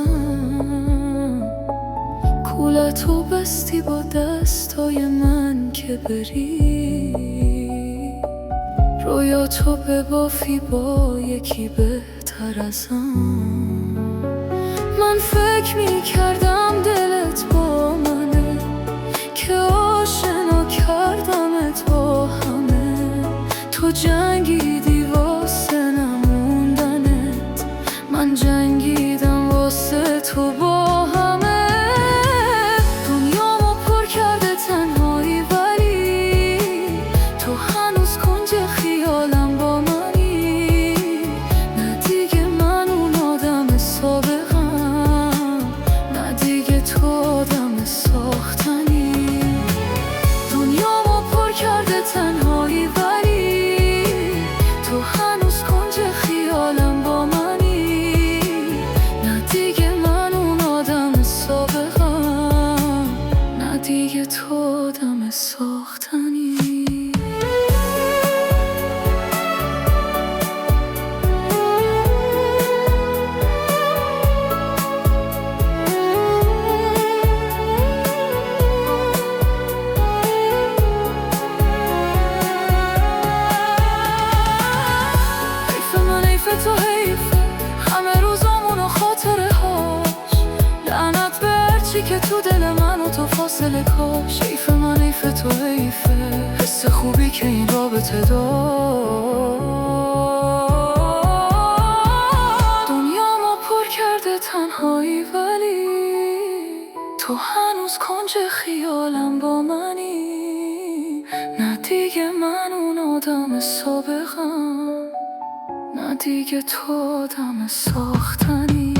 بزنم. کولتو بستی با دستای من که بری، رویاتو ببافی با یکی بهتر ازم. من فکر میکردم دلت با منه، که آشنا کردمت با همه. تو جنگیدی واسه نموندنت، من جنگیدم واسه تو با همه. دنیامو پر کرده تنهایی، ولی تو هنوز کنج خیالم با منی. نه دیگه من اون آدم سابقم، نه دیگه تو آدم ساختنی. دنیامو پر کرده تنهایی، ولی تو هنوز کنج خیالم با منی. نه دیگه من اون آدم سابقم، نه دیگه تو آدم ساختنی. تو حیفه همه روزامون و خاطره هاش، لعنت به هرچی که تو دل من و تو فاصله کاش. حیف من، حیف تو، حیفه حس خوبی که این رابطه داشت. دنیامو پر کرده تنهایی، ولی تو هنوز کنج خیالم با منی. نه دیگه من اون آدم سابقم، نه دیگه تو آدم ساختنی.